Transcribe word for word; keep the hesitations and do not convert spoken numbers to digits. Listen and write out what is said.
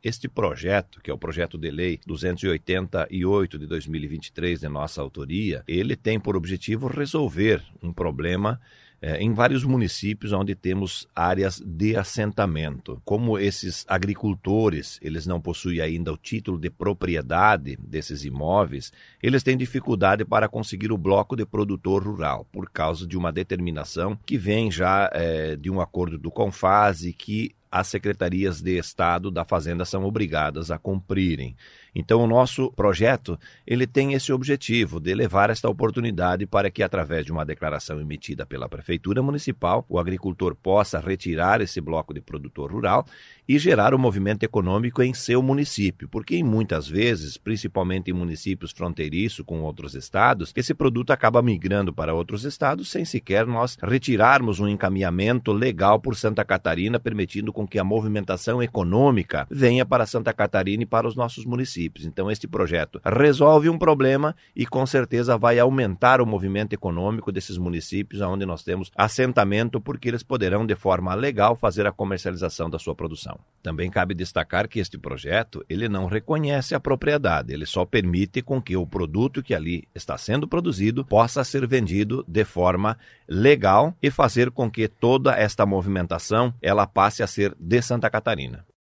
Este projeto, que é o projeto de lei duzentos e oitenta e oito de dois mil e vinte e três, de nossa autoria, ele tem por objetivo resolver um problema É, em vários municípios onde temos áreas de assentamento. Como esses agricultores, eles não possuem ainda o título de propriedade desses imóveis, eles têm dificuldade para conseguir o bloco de produtor rural, por causa de uma determinação que vem já é, de um acordo do CONFAS que as secretarias de Estado da Fazenda são obrigadas a cumprirem. Então, o nosso projeto ele tem esse objetivo de levar esta oportunidade para que, através de uma declaração emitida pela Prefeitura Municipal, o agricultor possa retirar esse bloco de produtor rural e gerar um movimento econômico em seu município, porque em muitas vezes, principalmente em municípios fronteiriços com outros estados, esse produto acaba migrando para outros estados sem sequer nós retirarmos um encaminhamento legal por Santa Catarina, permitindo com que a movimentação econômica venha para Santa Catarina e para os nossos municípios. Então, este projeto resolve um problema e, com certeza, vai aumentar o movimento econômico desses municípios onde nós temos assentamento, porque eles poderão, de forma legal, fazer a comercialização da sua produção. Também cabe destacar que este projeto ele não reconhece a propriedade, ele só permite com que o produto que ali está sendo produzido possa ser vendido de forma legal e fazer com que toda esta movimentação ela passe a ser de Santa Catarina.